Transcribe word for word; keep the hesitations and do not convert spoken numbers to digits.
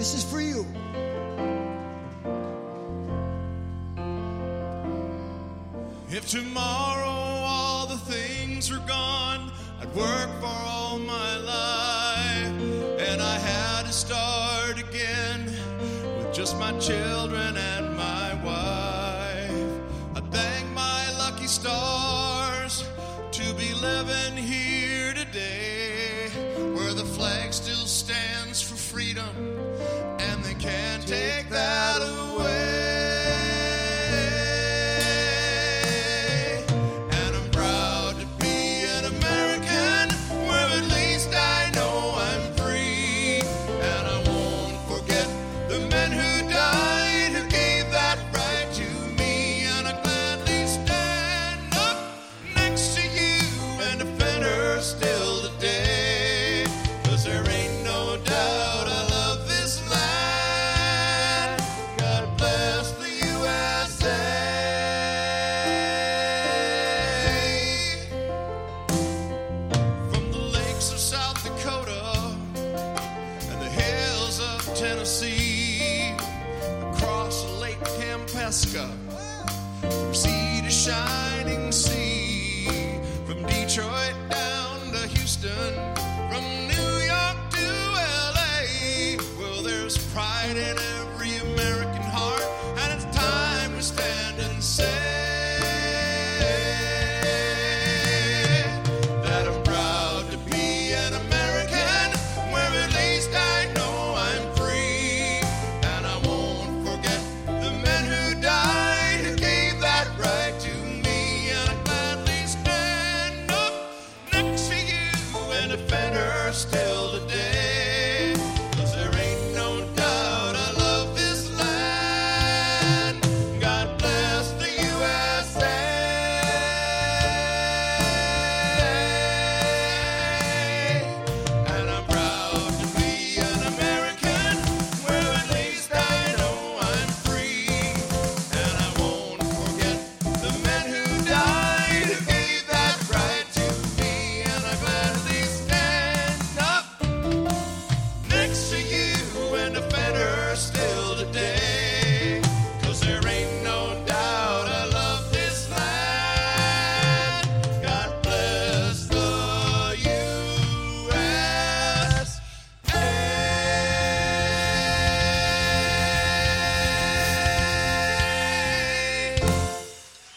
This is for you. If tomorrow all the things were gone, I'd work for all my life, and I had to start again with just my children and my wife. I thank my lucky stars to be living here today, where the flag still stands for freedom, and they can't take that away. From sea to shining sea, from Detroit down to Houston, from New York to L A. Well, there's pride in every